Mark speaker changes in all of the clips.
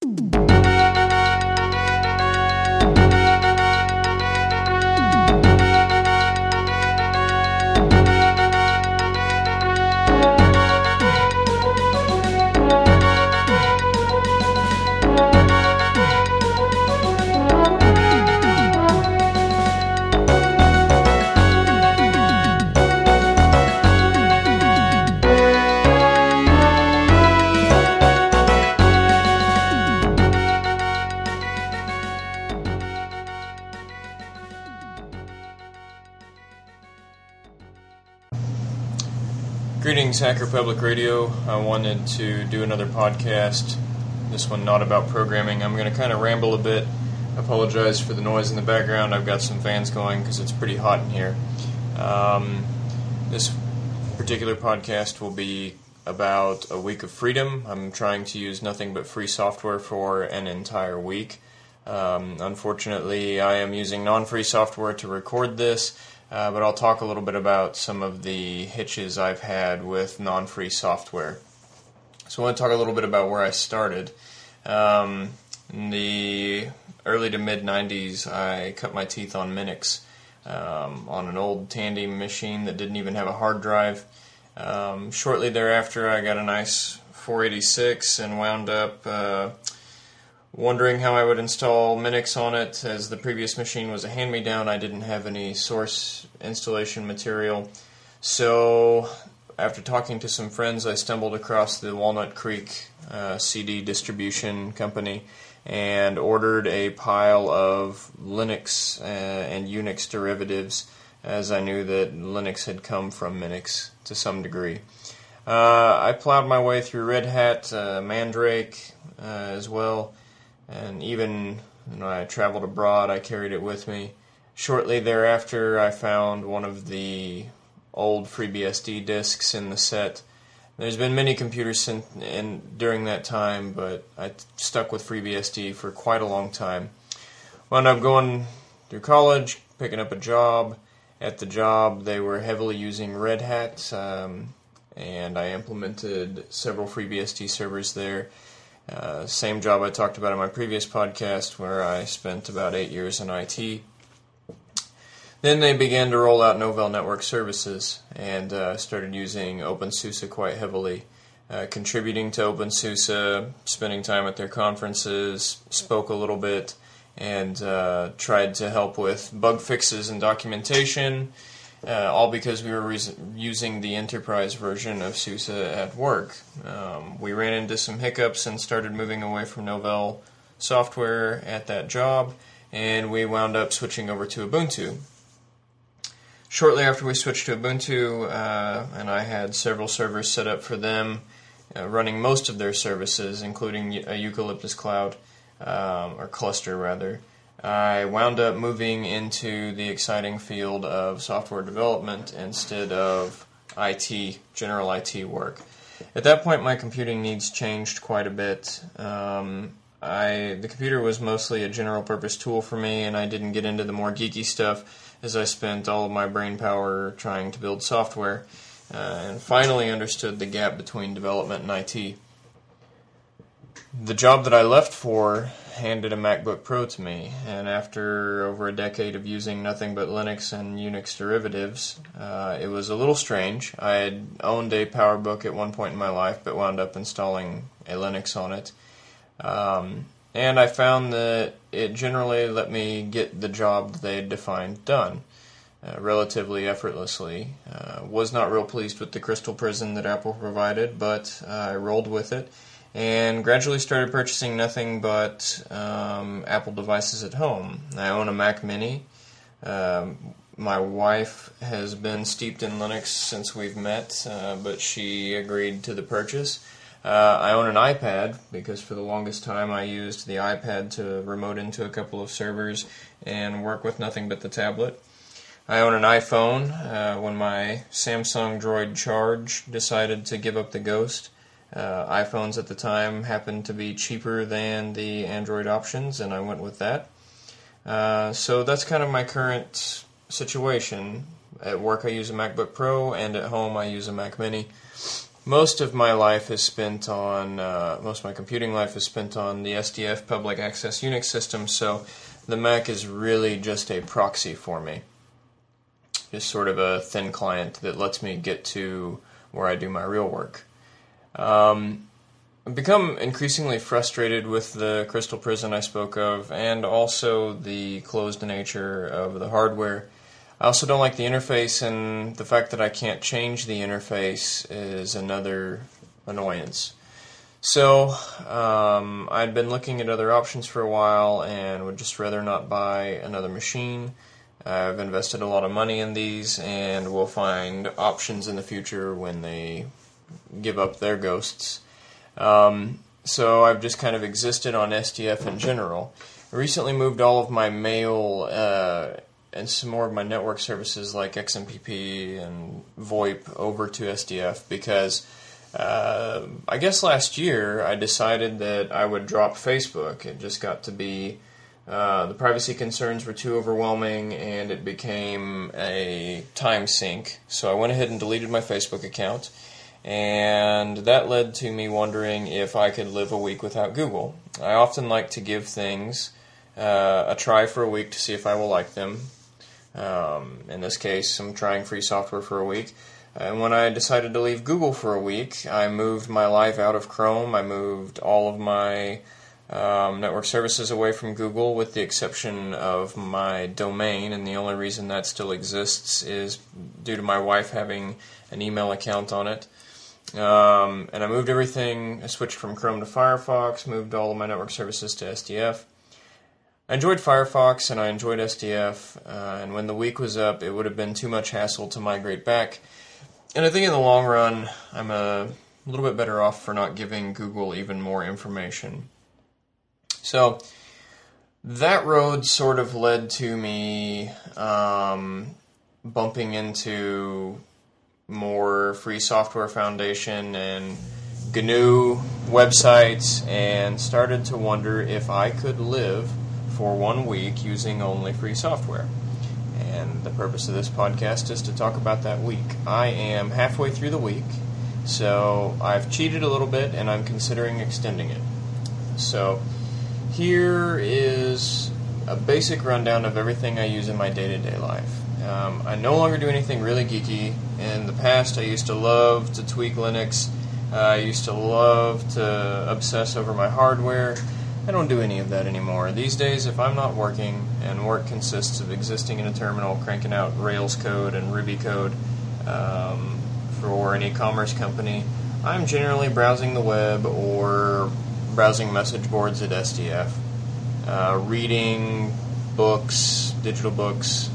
Speaker 1: Greetings, Hacker Public Radio. I wanted to do another podcast, this one not about programming. I'm going to kind of ramble a bit. Apologize for the noise in the background. I've got some fans going because it's pretty hot in here. This particular podcast will be about a week of freedom. I'm trying to use nothing but free software for an entire week. Unfortunately, I am using non-free software to record this. But I'll talk a little bit about some of the hitches I've had with non-free software. So I want to talk a little bit about where I started. In the early to mid-90s, I cut my teeth on Minix on an old Tandy machine that didn't even have a hard drive. Shortly thereafter, I got a nice 486 and wound up wondering how I would install Minix on it. As the previous machine was a hand-me-down, I didn't have any source installation material. So after talking to some friends, I stumbled across the Walnut Creek CD distribution company and ordered a pile of Linux and Unix derivatives, as I knew that Linux had come from Minix to some degree. I plowed my way through Red Hat, Mandrake as well. And even when I traveled abroad, I carried it with me. Shortly thereafter, I found one of the old FreeBSD disks in the set. There's been many computers during that time, but I stuck with FreeBSD for quite a long time. Wound up going through college, picking up a job. At the job, they were heavily using Red Hat, and I implemented several FreeBSD servers there. Same job I talked about in my previous podcast, where I spent about 8 years in IT. Then they began to roll out Novell Network Services and started using OpenSUSE quite heavily, contributing to OpenSUSE, spending time at their conferences, spoke a little bit, and tried to help with bug fixes and documentation, all because we were using the enterprise version of SUSE at work. We ran into some hiccups and started moving away from Novell software at that job, and we wound up switching over to Ubuntu. Shortly after we switched to Ubuntu, and I had several servers set up for them, running most of their services, including a Eucalyptus Cloud, or cluster rather, I wound up moving into the exciting field of software development instead of IT, general IT work. At that point, my computing needs changed quite a bit. The computer was mostly a general purpose tool for me, and I didn't get into the more geeky stuff as I spent all of my brain power trying to build software, and finally understood the gap between development and IT. The job that I left for handed a MacBook Pro to me, and after over a decade of using nothing but Linux and Unix derivatives, it was a little strange. I had owned a PowerBook at one point in my life, but wound up installing a Linux on it. And I found that it generally let me get the job that they had defined done relatively effortlessly. Was not real pleased with the Crystal Prison that Apple provided, but I rolled with it and gradually started purchasing nothing but Apple devices at home. I own a Mac Mini. My wife has been steeped in Linux since we've met, but she agreed to the purchase. I own an iPad because for the longest time I used the iPad to remote into a couple of servers and work with nothing but the tablet. I own an iPhone. When my Samsung Droid Charge decided to give up the ghost, iPhones at the time happened to be cheaper than the Android options, and I went with that. So that's kind of my current situation. At work I use a MacBook Pro, and at home I use a Mac Mini. most of my life is spent on, most of my computing life is spent on the SDF public access Unix system, so the Mac is really just a proxy for me. Just sort of a thin client that lets me get to where I do my real work. I've become increasingly frustrated with the Crystal Prison I spoke of, and also the closed nature of the hardware. I also don't like the interface, and the fact that I can't change the interface is another annoyance. So, I'd been looking at other options for a while and would just rather not buy another machine. I've invested a lot of money in these, and we'll find options in the future when they give up their ghosts. So I've just kind of existed on SDF in general. I recently moved all of my mail and some more of my network services like XMPP and VoIP over to SDF because I guess last year I decided that I would drop Facebook. It just got to be the privacy concerns were too overwhelming and it became a time sink. So I went ahead and deleted my Facebook account. And that led to me wondering if I could live a week without Google. I often like to give things a try for a week to see if I will like them. In this case, I'm trying free software for a week. And when I decided to leave Google for a week, I moved my life out of Chrome. I moved all of my network services away from Google with the exception of my domain. And the only reason that still exists is due to my wife having an email account on it. And I moved everything, I switched from Chrome to Firefox, moved all of my network services to SDF. I enjoyed Firefox and I enjoyed SDF, and when the week was up, it would have been too much hassle to migrate back. And I think in the long run, I'm a little bit better off for not giving Google even more information. So, that road sort of led to me bumping into more Free Software Foundation and GNU websites and started to wonder if I could live for 1 week using only free software. And the purpose of this podcast is to talk about that week. I am halfway through the week, so I've cheated a little bit and I'm considering extending it. So here is a basic rundown of everything I use in my day-to-day life. I no longer do anything really geeky. In the past, I used to love to tweak Linux. I used to love to obsess over my hardware. I don't do any of that anymore. These days, if I'm not working, and work consists of existing in a terminal, cranking out Rails code and Ruby code for an e-commerce company, I'm generally browsing the web or browsing message boards at SDF, reading books, digital books.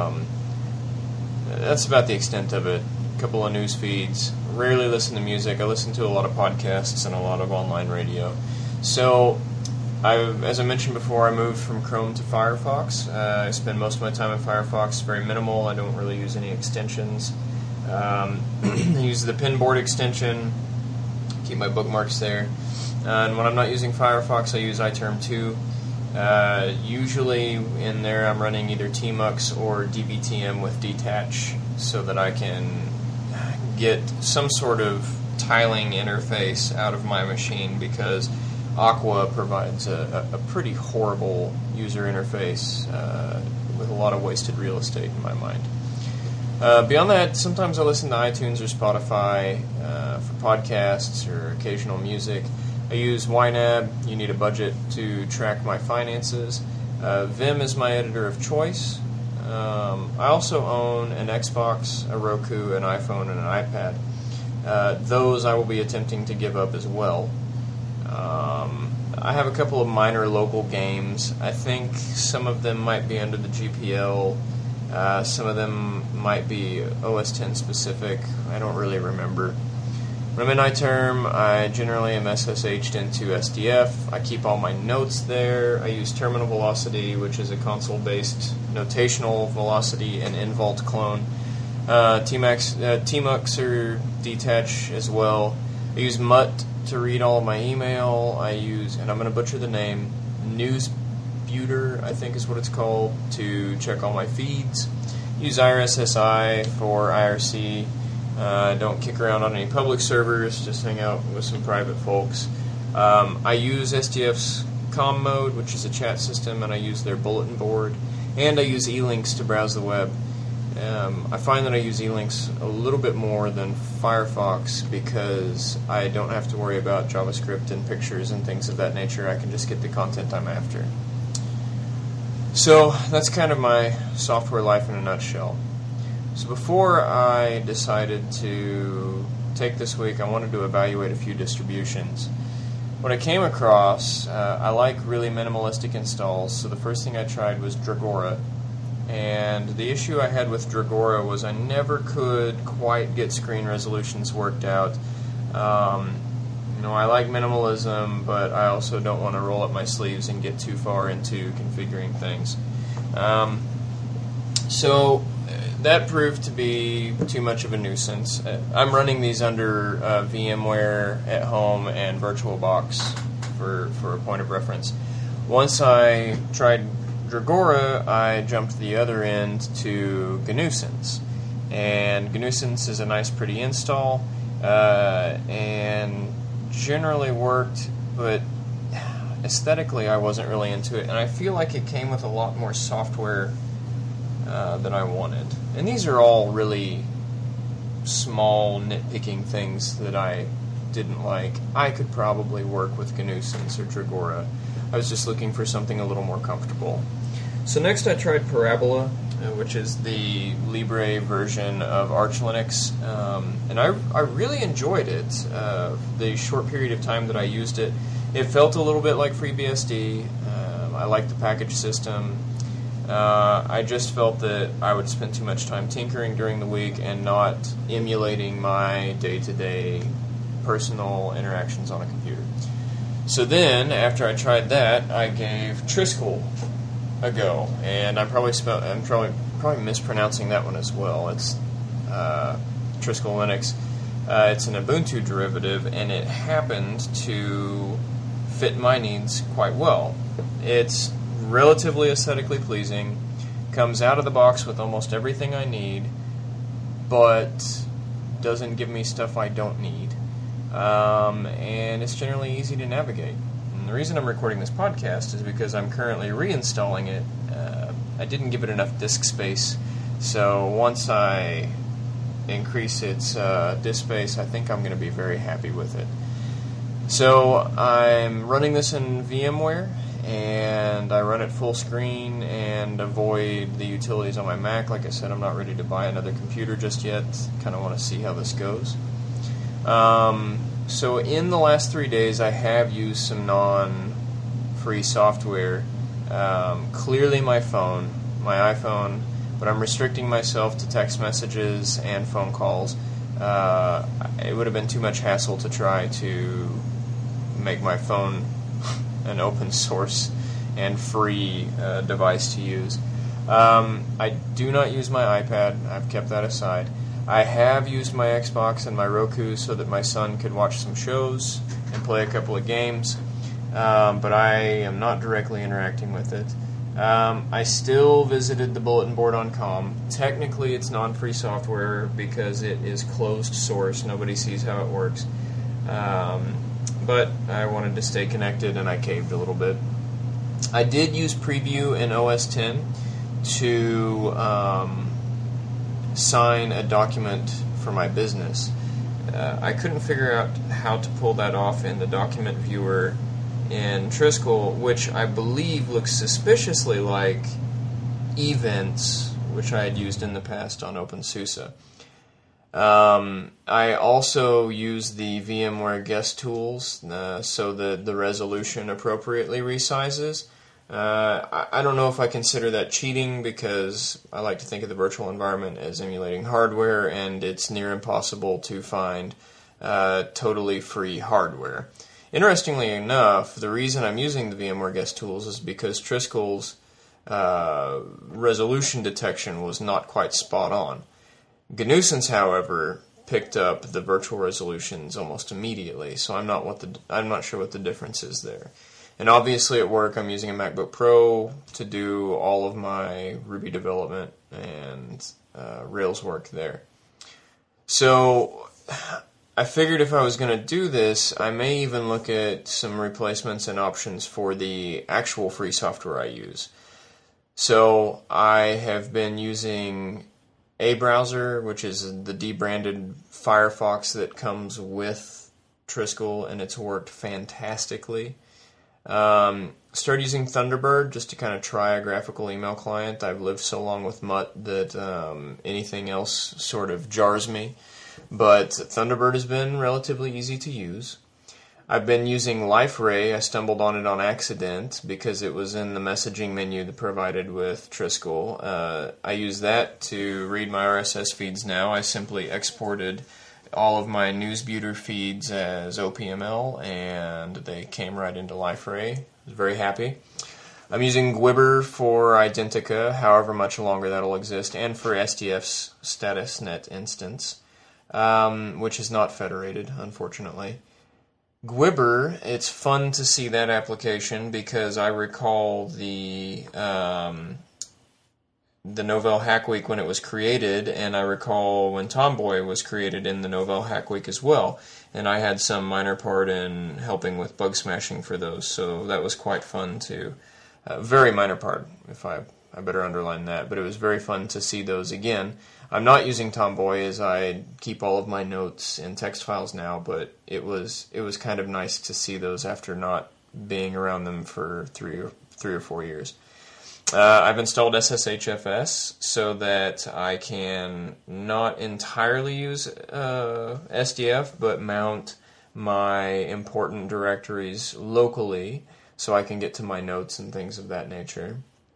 Speaker 1: That's about the extent of it. A couple of news feeds. Rarely listen to music. I listen to a lot of podcasts and a lot of online radio. So, as I mentioned before, I moved from Chrome to Firefox. I spend most of my time in Firefox. It's very minimal. I don't really use any extensions. I use the Pinboard extension. Keep my bookmarks there. And when I'm not using Firefox, I use iTerm 2. Usually in there I'm running either tmux or dbtm with detach so that I can get some sort of tiling interface out of my machine because Aqua provides a pretty horrible user interface with a lot of wasted real estate in my mind. Beyond that, sometimes I listen to iTunes or Spotify for podcasts or occasional music. I use YNAB. You need a budget to track my finances. Vim is my editor of choice. I also own an Xbox, a Roku, an iPhone, and an iPad. Those I will be attempting to give up as well. I have a couple of minor local games. I think some of them might be under the GPL. Some of them might be OS X specific. I don't really remember. When I'm in iTerm, I generally am SSH'd into SDF. I keep all my notes there. I use Terminal Velocity, which is a console-based notational velocity and Invault clone. Tmux or detach as well. I use Mutt to read all of my email. I use, and I'm going to butcher the name, Newsbuter, I think is what it's called, to check all my feeds. I use IRSSI for IRC. I don't kick around on any public servers, just hang out with some private folks. I use STF's comm mode, which is a chat system, and I use their bulletin board, and I use eLinks to browse the web. I find that I use eLinks a little bit more than Firefox because I don't have to worry about JavaScript and pictures and things of that nature. I can just get the content I'm after. So that's kind of my software life in a nutshell. So before I decided to take this week, I wanted to evaluate a few distributions. What I came across, I like really minimalistic installs, so the first thing I tried was Dragora. And the issue I had with Dragora was I never could quite get screen resolutions worked out. I like minimalism, but I also don't want to roll up my sleeves and get too far into configuring things. So that proved to be too much of a nuisance. I'm running these under VMware at home and VirtualBox for a point of reference. Once I tried Dragora, I jumped the other end to GNU-Sense. And GNU-Sense is a nice, pretty install, and generally worked, but aesthetically I wasn't really into it. And I feel like it came with a lot more software than I wanted. And these are all really small, nitpicking things that I didn't like. I could probably work with GNU-Sense or Dragora. I was just looking for something a little more comfortable. So next I tried Parabola, which is the Libre version of Arch Linux, and I really enjoyed it. The short period of time that I used it, it felt a little bit like FreeBSD. I liked the package system. I just felt that I would spend too much time tinkering during the week and not emulating my day-to-day personal interactions on a computer. So then, after I tried that, I gave Triskel a go, and I'm probably mispronouncing that one as well. It's Triskel Linux. It's an Ubuntu derivative, and it happened to fit my needs quite well. It's relatively aesthetically pleasing, comes out of the box with almost everything I need, but doesn't give me stuff I don't need. And it's generally easy to navigate. And the reason I'm recording this podcast is because I'm currently reinstalling it. I didn't give it enough disk space, so once I increase its disk space, I think I'm going to be very happy with it. So I'm running this in VMware, and I run it full screen and avoid the utilities on my Mac. Like I said, I'm not ready to buy another computer just yet. Kind of want to see how this goes. So in the last 3 days, I have used some non-free software. Clearly my iPhone, but I'm restricting myself to text messages and phone calls. It would have been too much hassle to try to make my phone an open source and free device to use. I do not use my iPad. I've kept that aside. I have used my Xbox and my Roku so that my son could watch some shows and play a couple of games, but I am not directly interacting with it. I still visited the bulletin board on COM. Technically, it's non-free software because it is closed source. Nobody sees how it works. But I wanted to stay connected, and I caved a little bit. I did use Preview in OS X to sign a document for my business. I couldn't figure out how to pull that off in the document viewer in Triskel, which I believe looks suspiciously like Events, which I had used in the past on OpenSUSE. I also use the VMware guest tools so that the resolution appropriately resizes. I don't know if I consider that cheating because I like to think of the virtual environment as emulating hardware, and it's near impossible to find totally free hardware. Interestingly enough, the reason I'm using the VMware guest tools is because Triskel's resolution detection was not quite spot on. GNU-Sense, however, picked up the virtual resolutions almost immediately, so I'm not sure what the difference is there. And obviously at work I'm using a MacBook Pro to do all of my Ruby development and Rails work there. So I figured if I was going to do this, I may even look at some replacements and options for the actual free software I use. So I have been using a browser, which is the debranded Firefox that comes with Triskel, and it's worked fantastically. Started using Thunderbird just to kind of try a graphical email client. I've lived so long with Mutt that anything else sort of jars me. But Thunderbird has been relatively easy to use. I've been using LifeRay. I stumbled on it on accident because it was in the messaging menu that provided with Triskel. I use that to read my RSS feeds now. I simply exported all of my Newsbuter feeds as OPML, and they came right into LifeRay. I was very happy. I'm using Gwibber for Identica, however much longer that'll exist, and for SDF's StatusNet instance, which is not federated, unfortunately. Gwibber, it's fun to see that application because I recall the Novell Hack Week when it was created, and I recall when Tomboy was created in the Novell Hack Week as well, and I had some minor part in helping with bug smashing for those, so that was quite fun too. Very minor part, if I better underline that, but it was very fun to see those again. I'm not using Tomboy as I keep all of my notes in text files now, but it was kind of nice to see those after not being around them for three or 4 years. I've installed SSHFS so that I can not entirely use SDF, but mount my important directories locally so I can get to my notes and things of that nature.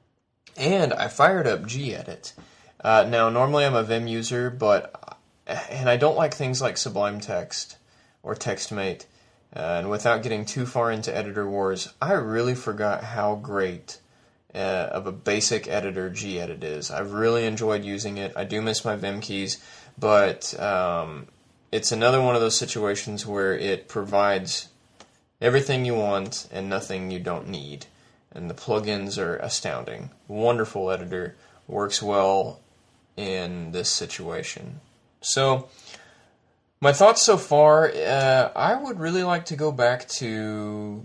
Speaker 1: And I fired up gedit. Now, normally I'm a Vim user, and I don't like things like Sublime Text or TextMate. And without getting too far into editor wars, I really forgot how great of a basic editor gedit is. I've really enjoyed using it. I do miss my Vim keys, but it's another one of those situations where it provides everything you want and nothing you don't need. And the plugins are astounding. Wonderful editor. Works well in this situation. So, my thoughts so far, I would really like to go back to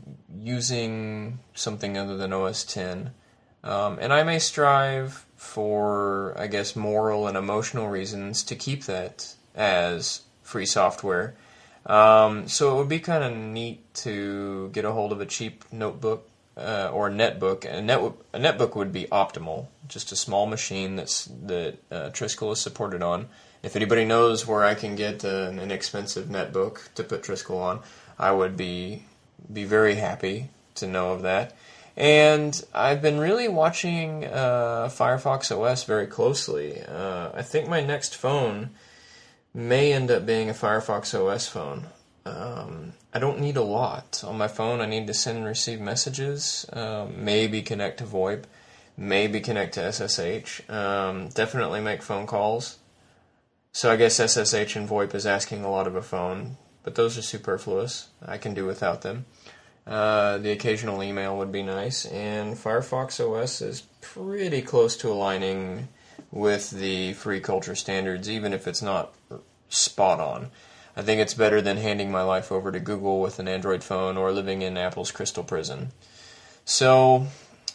Speaker 1: using something other than OS X. And I may strive for, I guess, moral and emotional reasons to keep that as free software. So it would be kind of neat to get a hold of a cheap notebook or netbook. A netbook would be optimal, just a small machine that Triskel is supported on. If anybody knows where I can get an inexpensive netbook to put Triskel on, I would be very happy to know of that. And I've been really watching Firefox OS very closely. I think my next phone may end up being a Firefox OS phone. I don't need a lot. On my phone, I need to send and receive messages, maybe connect to VoIP, maybe connect to SSH, definitely make phone calls. So I guess SSH and VoIP is asking a lot of a phone, but those are superfluous. I can do without them. The occasional email would be nice, and Firefox OS is pretty close to aligning with the free culture standards, even if it's not spot on. I think it's better than handing my life over to Google with an Android phone or living in Apple's crystal prison. So,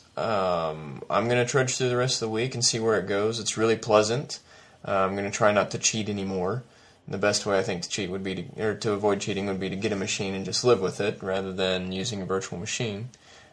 Speaker 1: I'm going to trudge through the rest of the week and see where it goes. It's really pleasant. I'm going to try not to cheat anymore. The best way I think to cheat would be to avoid cheating would be to get a machine and just live with it rather than using a virtual machine.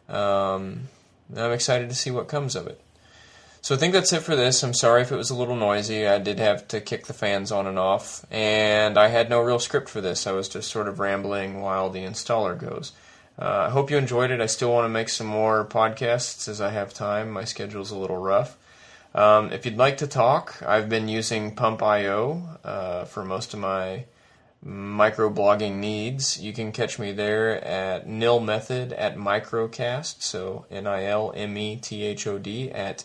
Speaker 1: I'm excited to see what comes of it. So I think that's it for this. I'm sorry if it was a little noisy. I did have to kick the fans on and off, and I had no real script for this. I was just sort of rambling while the installer goes. I hope you enjoyed it. I still want to make some more podcasts as I have time. My schedule's a little rough. If you'd like to talk, I've been using Pump.io for most of my microblogging needs. You can catch me there at nilmethod at Microcast, so NILMETHOD at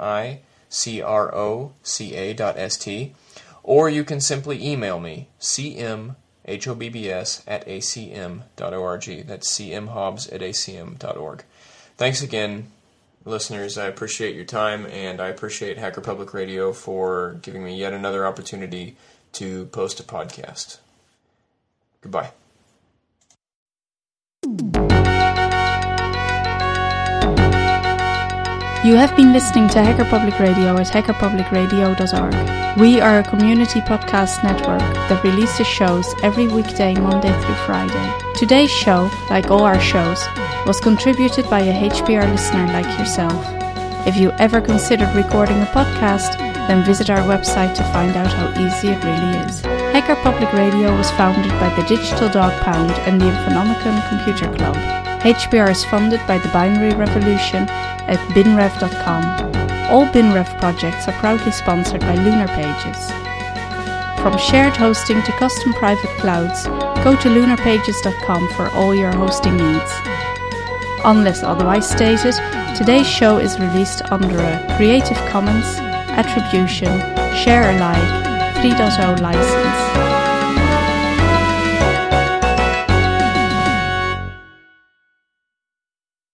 Speaker 1: MICROCA.st, or you can simply email me, cmhobbs at acm.org. That's cmhobbs at acm.org. Thanks again, listeners. I appreciate your time, and I appreciate Hacker Public Radio for giving me yet another opportunity to post a podcast. Goodbye.
Speaker 2: You have been listening to Hacker Public Radio at hackerpublicradio.org. We are a community podcast network that releases shows every weekday, Monday through Friday. Today's show, like all our shows, was contributed by a HPR listener like yourself. If you ever considered recording a podcast, then visit our website to find out how easy it really is. Hacker Public Radio was founded by the Digital Dog Pound and the Infonomicon Computer Club. HPR is funded by the Binary Revolution at binrev.com. All BinRev projects are proudly sponsored by Lunar Pages. From shared hosting to custom private clouds, go to lunarpages.com for all your hosting needs. Unless otherwise stated, today's show is released under a Creative Commons Attribution Share Alike 3.0 license.